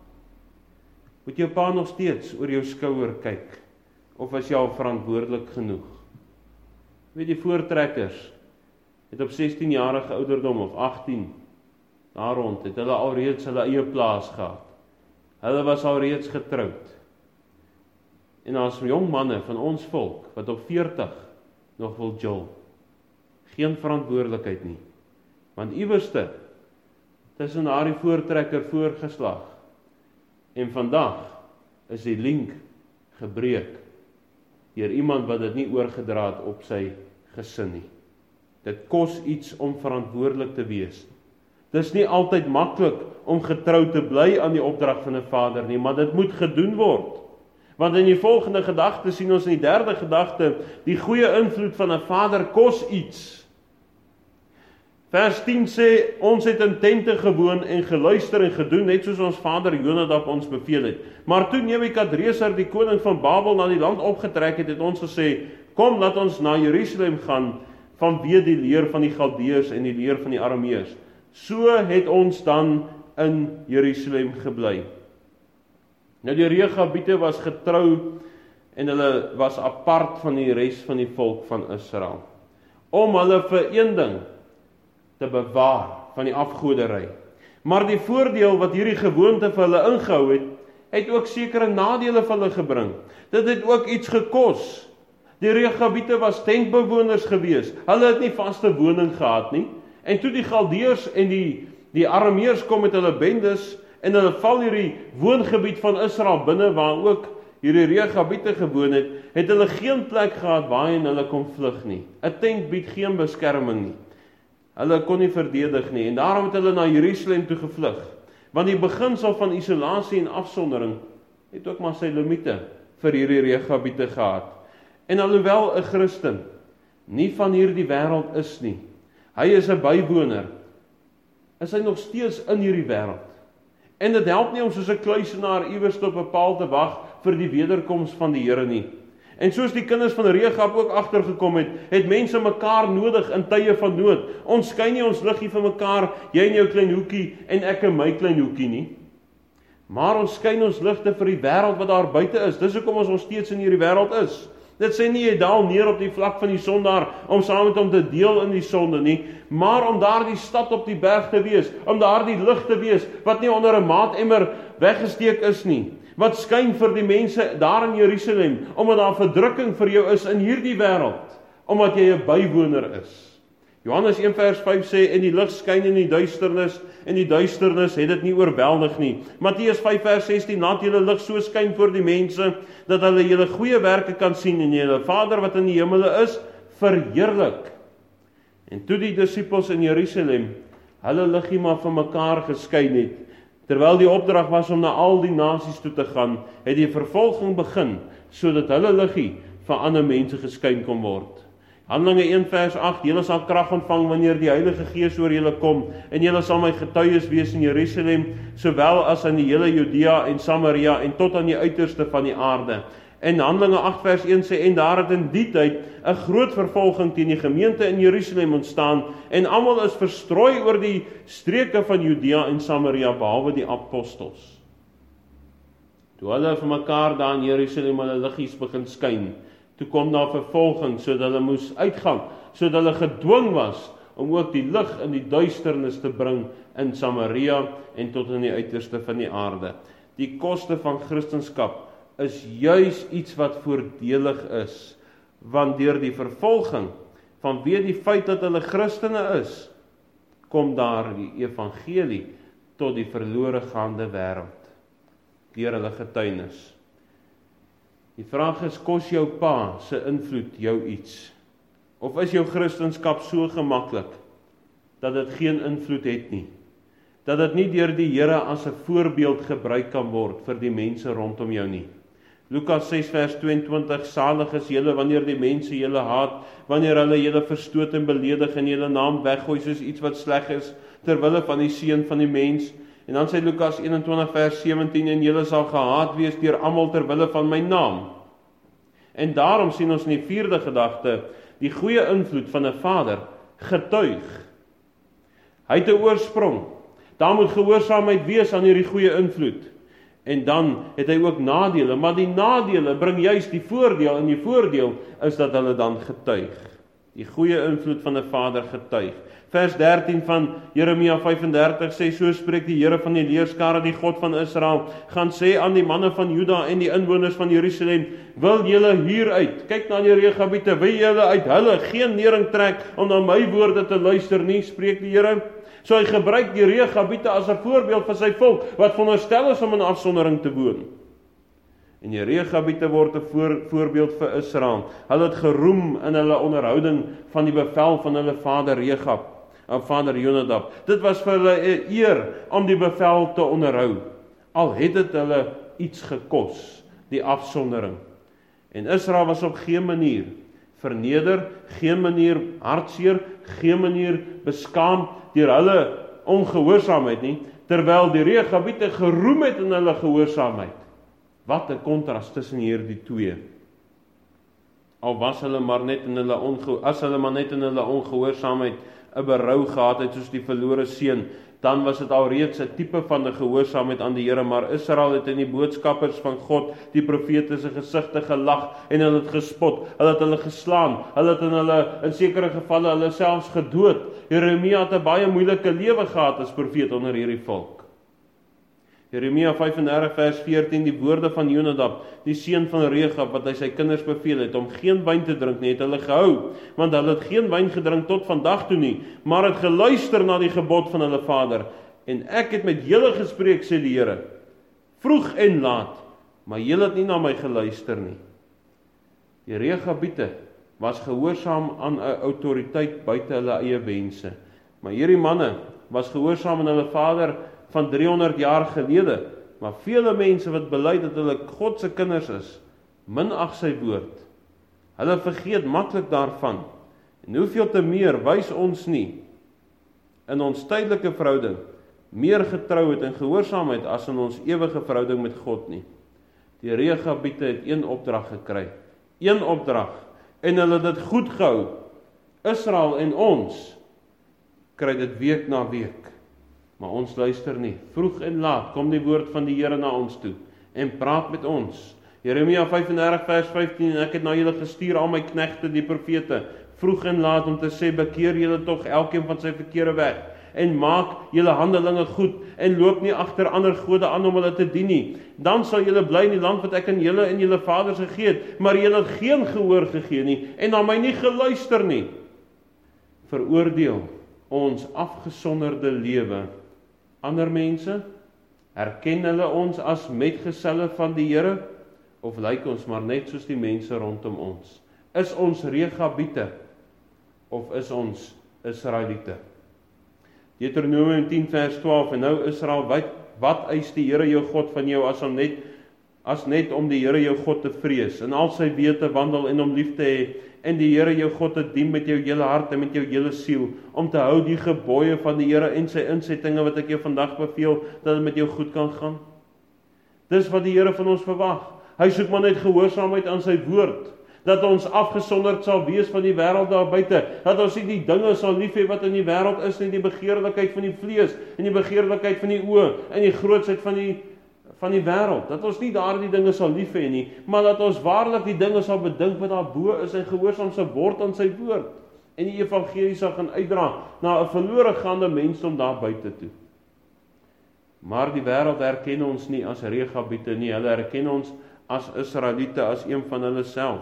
Moet jou pa nog steeds oor jou skouer kyk, of is jy al verantwoordelik genoeg? Weet die voortrekkers het op 16-jarige ouderdom of 18 daar rond, het hulle alreeds hulle eie plaas gehad. Hulle was alreeds getroud. En as jong manne van ons volk, wat op 40 nog wil jol, geen verantwoordelikheid nie. Want iewerste, tussen daardie voortrekker voorgeslag, en vandag is die link gebreek, deur iemand wat dit nie oorgedra het op sy gesin nie. Dit kos iets om verantwoordelik te wees. Dis nie altyd maklik om getrou te bly aan die opdrag van 'n vader nie, maar dit moet gedoen word. Want in die volgende gedagte sien ons in die derde gedagte, die goeie invloed van 'n vader kos iets. Vers 10 sê, ons het in tente gewoon en geluister en gedoen, net soos ons vader Jonadab ons beveel het. Maar toe Nebukadreser, die koning van Babel, na die land opgetrek het, het ons gesê, kom, laat ons na Jerusalem gaan, vanweë die leer van die Galdeërs en die leer van die Arameërs. So het ons dan in Jerusalem gebly. Nou die Regabiete was getrou en hulle was apart van die res van die volk van Israel. Om hulle vir een ding te bewaar van die afgoderry. Maar die voordeel wat hierdie gewoonte vir hulle ingehou het, het ook sekere nadele vir hulle gebring. Dit het ook iets gekos. Die Regabiete was tentbewoners gewees. Hulle het nie vaste woning gehad nie. En toe die Galdeërs en die Arameërs kom met hulle bendes en hulle val hierdie woongebied van Israel binne, waar ook hierdie Regabiete gewoon het, het hulle geen plek gehad waarheen hulle kon vlug nie. 'n Tent bied geen beskerming nie. Hulle kon nie verdedig nie, en daarom het hulle na Jerusalem toe gevlug. Want die beginsel van isolasie en afsondering het ook maar sy limite vir hierdie Regabiete gehad. En alhoewel 'n Christen nie van hierdie wêreld is nie, hy is 'n bywoner, is hy nog steeds in hierdie wêreld. En dit help nie om soos 'n kluisenaar iewers op 'n paal te wag vir die wederkoms van die Here nie. En soos die kinders van Regab ook agtergekom het mense mekaar nodig in tye van nood. Ons skyn nie ons liggie vir mekaar, jy in jou klein hoekie en ek in my klein hoekie nie. Maar ons skyn ons ligte vir die wêreld wat daar buite is. Dis hoekom ons nog steeds in hierdie wêreld is. Dit sê nie jy daal neer op die vlak van die sondaar om saam met hom te deel in die sonde nie, maar om daar die stad op die berg te wees, om daar die lig te wees wat nie onder 'n maatemmer weggesteek is nie, wat skyn vir die mense daar in Jerusalem, omdat daar verdrukking vir jou is in hierdie wêreld, omdat jy 'n bywoner is. Johannes 1 vers 5 sê, en die lig skyn in die duisternis, en die duisternis het dit nie oorweldig nie. Matteus 5 vers 16, laat julle lig so skyn voor die mense, dat hulle julle goeie werke kan sien, en julle Vader wat in die hemele is, verheerlik. En toe die disippels in Jerusalem, hulle liggie maar vir mekaar geskyn het, terwyl die opdrag was om na al die nasies toe te gaan, het die vervolging begin, sodat hulle liggie vir ander mense geskyn kon word. Handelinge 1 vers 8, julle sal krag ontvang wanneer die Heilige Gees oor julle kom, en julle sal my getuies wees in Jerusalem, sowel as in die hele Judea en Samaria, en tot aan die uiterste van die aarde. En Handelinge 8 vers 1 sê, en daar het in die tyd 'n groot vervolging teen die gemeente in Jerusalem ontstaan, en almal is verstrooi oor die streke van Judea en Samaria, behalwe die apostels. Toe hulle vir mekaar daar in Jerusalem hulle liggies begin skyn, toe kom daar vervolging, sodat hulle moes uitgaan, sodat hulle gedwing was om ook die lig in die duisternis te bring in Samaria en tot in die uiterste van die aarde. Die koste van Christendom is juis iets wat voordelig is, want deur die vervolging, vanweë die feit dat hulle Christene is, kom daar die evangelie tot die verlore gaande wêreld, deur hulle getuienis. Die vraag is, kos jou pa se invloed jou iets? Of is jou Christendom so gemaklik, dat dit geen invloed het nie? Dat dit nie deur die Here as 'n voorbeeld gebruik kan word vir die mense rondom jou nie? Lukas 6 vers 22, salig is julle wanneer die mense julle haat, wanneer hulle julle verstoot en beledig en julle naam weggooi soos iets wat sleg is, terwille van die seun van die mens. En dan sê Lukas 21 vers 17, en julle sal gehaat wees deur almal terwille van my naam. En daarom sien ons in die 4de gedagte, die goeie invloed van 'n vader getuig. Hy het 'n oorsprong. Daar moet gehoorsaamheid wees aan hierdie goeie invloed. En dan het hy ook nadele, maar die nadele bring juist die voordeel, en die voordeel is dat hulle dan getuig. Die goeie invloed van 'n vader getuig. Vers 13 van Jeremia 35 sê, so spreek die Here van die leerskare, die God van Israel, gaan sê aan die manne van Juda en die inwoners van Jerusalem, wil julle hieruit, kyk na die Regabiete, wil julle uit hulle geen nering trek om na my woorde te luister nie, spreek die Here. So hy gebruik die Regabiete as 'n voorbeeld vir sy volk, wat veronderstel is om in afsondering te woon. En die Regabiete word 'n voorbeeld vir Israel. Hulle het geroem in hulle onderhouding van die bevel van hulle vader Regab, vader Jonadab. Dit was vir hulle 'n eer om die bevel te onderhou, al het dit hulle iets gekos, die afsondering. En Israel was op geen manier verneder, geen manier hartseer, geen manier beskaam deur hulle ongehoorsaamheid nie, terwyl die Regabiete geroem het in hulle gehoorsaamheid. Wat 'n kontras tussen hierdie twee. Al was hulle maar net in hulle ongehoorsaamheid 'n berou gehad het soos die verlore seun, dan was dit alreeds 'n tipe van 'n gehoorsaamheid aan die Here, maar Israel het in die boodskappers van God, die profete se gesigte gelag en hulle het gespot, hulle het hulle geslaan, hulle het in sekere gevalle hulle selfs gedood. Jeremia het 'n baie moeilike lewe gehad as profeet onder hierdie volk. Jeremia 35 vers 14, die woorde van Jonadab, die seun van Regab, wat hy sy kinders beveel het, om geen wyn te drink nie, het hulle gehou, want hulle het geen wyn gedrink tot vandag toe nie, maar het geluister na die gebod van hulle vader, en ek het met julle gespreek, sê die Here, vroeg en laat, maar julle het nie na my geluister nie. Die Regabiete was gehoorsaam aan 'n autoriteit buite hulle eie wense, maar hierdie manne was gehoorsaam aan hulle vader van 300 jaar gelede, maar vele mense wat bely dat hulle God se kinders is, minag sy woord. Hulle vergeet maklik daarvan. En hoeveel te meer wys ons nie in ons tydelike verhouding meer getrouheid en gehoorsaamheid as in ons ewige verhouding met God nie. Die Regabiete het een opdrag gekry, een opdrag, en hulle het dit goed gehou. Israel en ons kry dit week na week, maar ons luister nie. Vroeg en laat kom die woord van die Here na ons toe en praat met ons. Jeremia 35 vers 15, en ek het na julle gestuur al my knegte die profete, vroeg en laat om te sê, bekeer julle tog elkeen van sy verkeerde weg, en maak julle handelinge goed, en loop nie agter ander gode aan om hulle te dien nie. Dan sal julle bly in die land wat ek aan julle en julle vaders gegee het, maar julle het geen gehoor gegee nie, en na my nie geluister nie. Veroordeel ons afgesonderde lewe. Ander mense, herken hulle ons as metgeselle van die Here, of lyk ons maar net soos die mense rondom ons? Is ons Regabiete, of is ons Israeliete? Deuteronomium 10 vers 12, en nou Israel, wat eis die Here jou God van jou as net om die Here jou God te vrees, en al sy wete wandel en om lief te hê, en die Here jou God te dien met jou hele hart en met jou hele siel, om te hou die gebooie van die Here en sy insettinge wat ek jou vandag beveel, dat dit met jou goed kan gaan. Dis wat die Here van ons verwag. Hy soek maar net gehoorsaamheid aan sy woord, dat ons afgesonderd sal wees van die wêreld daar buite, dat ons nie die dinge sal lief hê wat in die wêreld is, nie die begeerlikheid van die vlees, en die begeerlikheid van die oë, en die grootsheid van die wêreld, dat ons nie daardie dinge sal lief hê nie, maar dat ons waarlik die dinge sal bedink wat daar bo is, en gehoorsaam sal word aan sy woord, en die evangelie sal gaan uitdra na 'n verlore gaande mensdom daar buite toe. Maar die wêreld herken ons nie as Regabiete nie, hulle herken ons as Israeliete, as een van hulle self.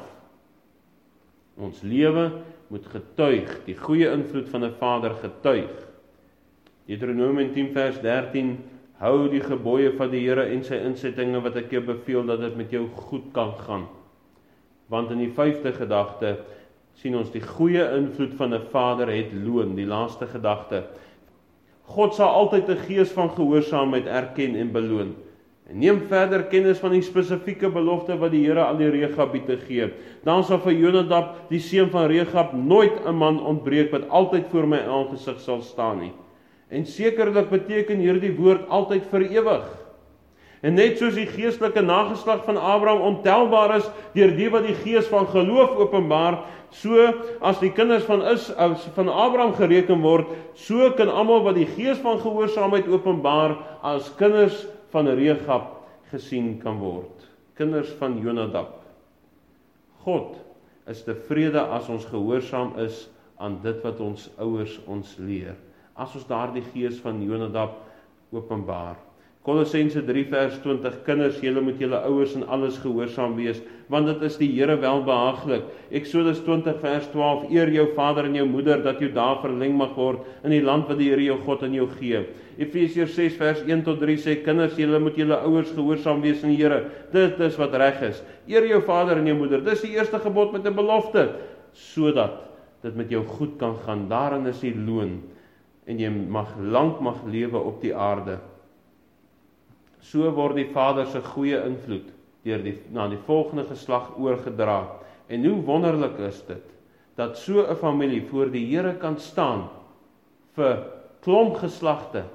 Ons lewe moet getuig, die goeie invloed van 'n Vader getuig. Deuteronomium 10 vers 13, hou die gebooie van die Here en sy insettinge wat ek jou beveel, dat dit met jou goed kan gaan. Want in die 5de gedagte sien ons die goeie invloed van 'n Vader het loon, die laaste gedagte. God sal altyd 'n gees van gehoorsaamheid erken en beloon. En neem verder kennis van die spesifieke belofte wat die Here aan die Regabiete gee. Dan sal vir Jonadab, die seun van Regab, nooit 'n man ontbreek wat altyd voor my aangesig sal staan nie. En sekerlik beteken hierdie woord altyd vir ewig. En net soos die geestelike nageslag van Abraham ontelbaar is deur die wat die gees van geloof openbaar, so as die kinders van Abraham gereken word, so kan almal wat die gees van gehoorsaamheid openbaar as kinders van Regab gesien kan word. Kinders van Jonadab. God is tevrede as ons gehoorsaam is aan dit wat ons ouers ons leer. As ons daardie gees van Jonadab openbaar. Kolossense 3 vers 20, kinders, julle moet julle ouers in alles gehoorsaam wees, want dit is die Here welbehaaglik. Eksodus 20 vers 12, eer jou vader en jou moeder, dat jou dae verleng mag word in die land wat die Here jou God aan jou gee. Efesiërs 6 vers 1 tot 3 sê, kinders, julle moet julle ouers gehoorsaam wees in die Here. Dit is wat reg is. Eer jou vader en jou moeder. Dis die eerste gebod met 'n belofte, sodat dit met jou goed kan gaan. Daarin is die loon, en jy lank mag lewe op die aarde. So word die Vader se goeie invloed na die volgende geslag oorgedra. En hoe wonderlik is dit, dat so 'n familie voor die Here kan staan vir klomp geslagte,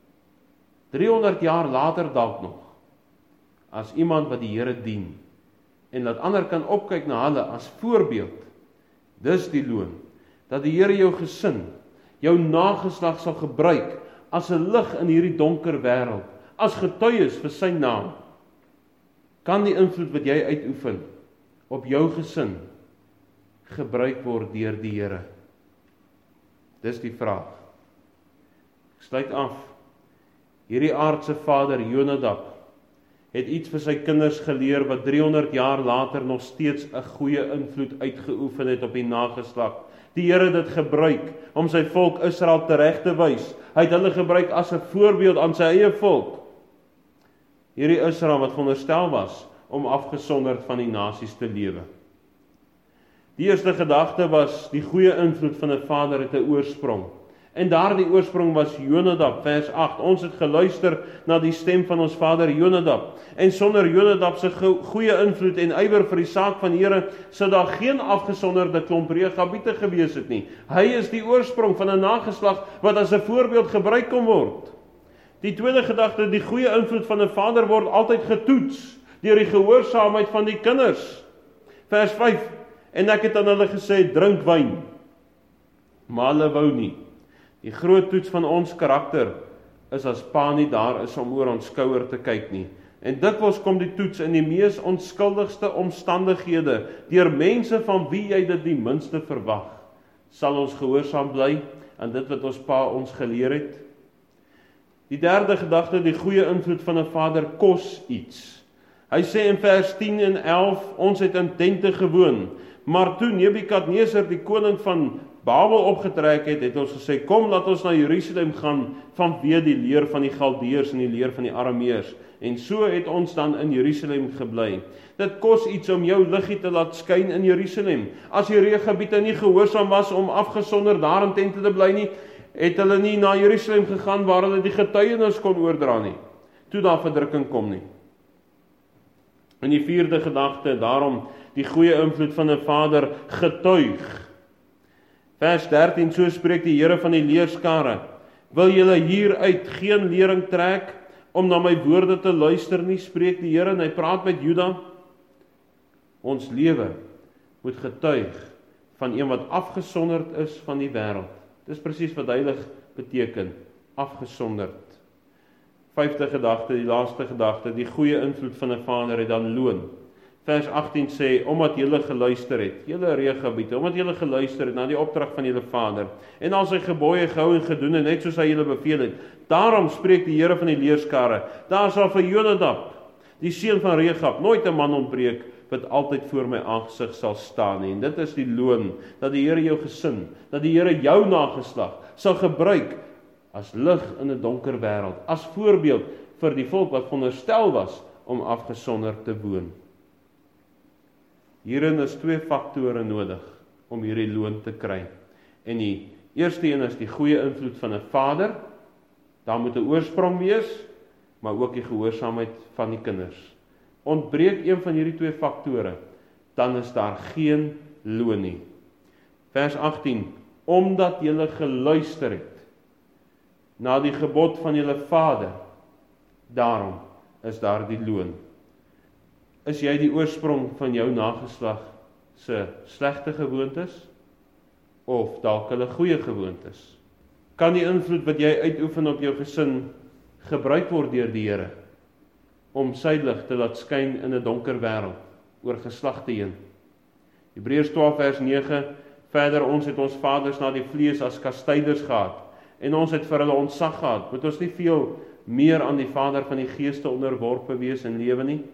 300 jaar later dalk nog, as iemand wat die Here dien, en dat ander kan opkyk na hulle as voorbeeld. Dis die loon, dat die Here jou gesin, jou nageslag sal gebruik as 'n lig in hierdie donker wêreld, as getuies vir sy naam. Kan die invloed wat jy uitoefen op jou gesin gebruik word deur die Here? Dis die vraag. Ek sluit af. Hierdie aardse vader Jonadab het iets vir sy kinders geleer wat 300 jaar later nog steeds 'n goeie invloed uitgeoefen het op die nageslag. Die Here het dit gebruik om sy volk Israel tereg te wys. Hy het hulle gebruik as 'n voorbeeld aan sy eie volk. Hierdie Israel wat veronderstel was om afgesonderd van die nasies te lewe. Die eerste gedagte was, die goeie invloed van 'n vader het 'n oorsprong. En daardie oorsprong was Jonadab, vers 8. Ons het geluister na die stem van ons vader Jonadab. En sonder Jonadab se goeie invloed en ywer vir die saak van die Here, sou daar geen afgesonderde klomp Regabiete gewees het nie. Hy is die oorsprong van 'n nageslag wat as 'n voorbeeld gebruik kan word. Die tweede gedagte, die goeie invloed van 'n vader word altyd getoets deur die gehoorsaamheid van die kinders. Vers 5. En ek het aan hulle gesê, drink wyn. Maar hulle wou nie. Die groot toets van ons karakter is as pa nie daar is om oor ons skouer te kyk nie. En dikwels kom die toets in die mees onskuldigste omstandighede, deur mense van wie jy dit die minste verwag. Sal ons gehoorsaam bly aan dit wat ons pa ons geleer het? Die derde gedagte, die goeie invloed van 'n vader kos iets. Hy sê in vers 10 en 11, ons het in tente gewoon, maar toe Nebukadneser die koning van Babel opgetrek het, het ons gesê, kom laat ons na Jerusalem gaan vanweë die leer van die Galdeërs en die leer van die Arameërs. En so het ons dan in Jerusalem gebly. Dit kos iets om jou liggie te laat skyn in Jerusalem. As die Regabiete nie gehoorsaam was om afgesonder daar in tente te bly nie, het hulle nie na Jerusalem gegaan waar hulle die getuienis kon oordra nie, toe daar verdrukking kom nie. En die vierde gedagte, daarom die goeie invloed van 'n vader getuig. Vers 13, so spreek die Here van die leerskare, wil julle hieruit geen lering trek, om na my woorde te luister nie, spreek die Here, en hy praat met Juda. Ons lewe moet getuig van een wat afgesonderd is van die wêreld. Dis presies wat heilig beteken, afgesonderd. Vyfde gedagte, die laaste gedagte, die goeie invloed van 'n vader het dan loon. Vers 18 sê, omdat julle geluister het, julle Regabiete, omdat julle geluister het na die opdrag van julle vader, en al sy gebooie gehou en gedoen het, net soos hy julle beveel het. Daarom spreek die Here van die leerskare, daar sal vir Jonadab, die seun van Regab, nooit 'n man ontbreek, wat altyd voor my aangesig sal staan nie. En dit is die loon, dat die Here jou gesin, dat die Here jou nageslag, sal gebruik, as lig in 'n donker wêreld, as voorbeeld vir die volk wat veronderstel was, om afgesonderd te woon. Hierin is 2 faktore nodig om hierdie loon te kry. En die eerste een is die goeie invloed van 'n vader. Daar moet 'n oorsprong wees, maar ook die gehoorsaamheid van die kinders. Ontbreek een van hierdie 2 faktore, dan is daar geen loon nie. Vers 18, omdat julle geluister het na die gebod van julle vader, daarom is daar die loon. Is jy die oorsprong van jou nageslag se slegte gewoontes of dalk hulle goeie gewoontes? Kan die invloed wat jy uitoefen op jou gesin gebruik word deur die Here om sy lig te laat skyn in 'n donker wêreld oor geslagte heen? Hebreërs 12 vers 9, verder ons het ons vaders na die vlees as kastyders gehad en ons het vir hulle ontzag gehad. Moet ons nie veel meer aan die Vader van die Geeste onderworpe wees in lewe nie?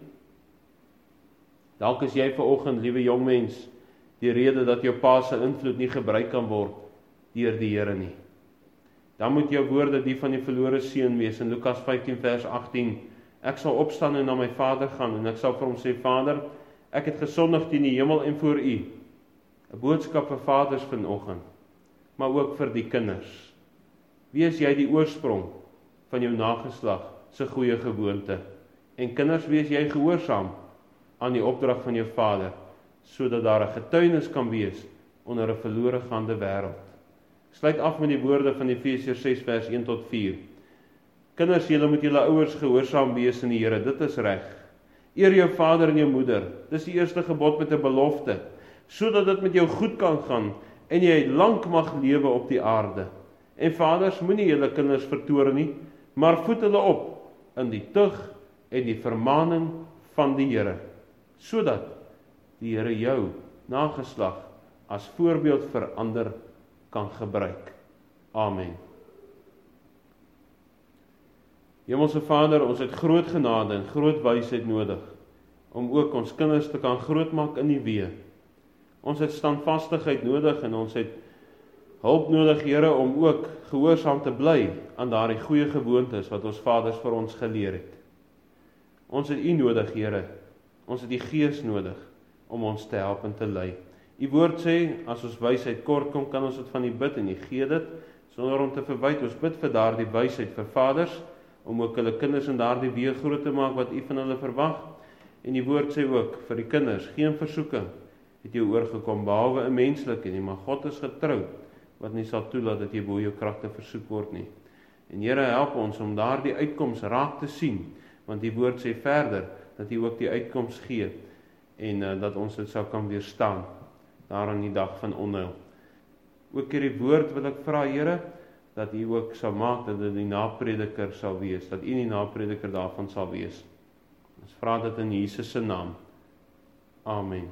Dalk is jy vanoggend, liewe jong mens, die rede dat jou pa se invloed nie gebruik kan word deur die Here nie. Dan moet jou woorde die van die verlore seun wees in Lukas 15 vers 18. Ek sal opstaan en na my vader gaan en ek sal vir hom sê, Vader, ek het gesondig teen die hemel en voor u. 'n Boodskap vir vaders vanoggend, maar ook vir die kinders. Wees jy die oorsprong van jou nageslag se goeie gewoonte. En kinders, wees jy gehoorsaam aan die opdrag van jou vader, sodat daar 'n getuienis kan wees onder 'n verlore gaande wêreld. Sluit af met die woorde van Efesiërs 6 vers 1 tot 4. Kinders, julle moet julle ouers gehoorsaam wees in die Here, dit is reg. Eer jou vader en jou moeder, dis die eerste gebod met 'n belofte, sodat dit met jou goed kan gaan en jy lank mag lewe op die aarde. En vaders, moenie julle kinders vertoorn nie, maar voed hulle op in die tug en die vermaaning van die Here, sodat die Here jou nageslag as voorbeeld vir ander kan gebruik. Amen. Hemelse Vader, ons het groot genade en groot wysheid nodig, om ook ons kinders te kan grootmaak in die weë. Ons het standvastigheid nodig en ons het hulp nodig, Here, om ook gehoorsaam te bly aan daardie goeie gewoontes wat ons vaders vir ons geleer het. Ons het U nodig, Here. ons het die Gees nodig om ons te help en te lei. Die woord sê, as ons wysheid kort kom, kan ons dit van U bid en U gee dit, sonder om te verwyd. Ons bid vir daardie wysheid vir vaders, om ook hulle kinders in daardie weë groot te maak wat U van hulle verwag. En die woord sê ook, vir die kinders, geen versoeking het jou oorgekom, behalwe 'n menslike nie, maar God is getrou, wat nie sal toelaat dat jy bo jou kragte versoek word nie. En Here, help ons om daardie uitkoms raak te sien, want die woord sê verder, dat U ook die uitkoms gee, en dat ons dit sal kan weerstaan, daar aan die dag van onheil. Ook hierdie woord wil ek vra, Here, dat U ook sal maak, dat dit die naprediker sal wees, dat U die naprediker daarvan sal wees. Ons vra dit in Jesus se naam. Amen.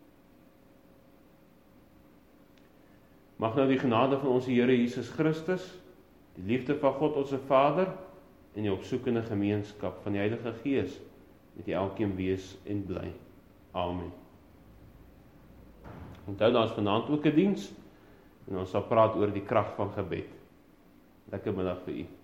Mag nou die genade van ons Here Jesus Christus, die liefde van God ons Vader, en die opsoekende gemeenskap van die Heilige Gees, met die elkeen wees en bly. Amen. Onthou, daar is vanaand ook 'n diens, en ons sal praat oor die krag van gebed. Lekker middag vir u.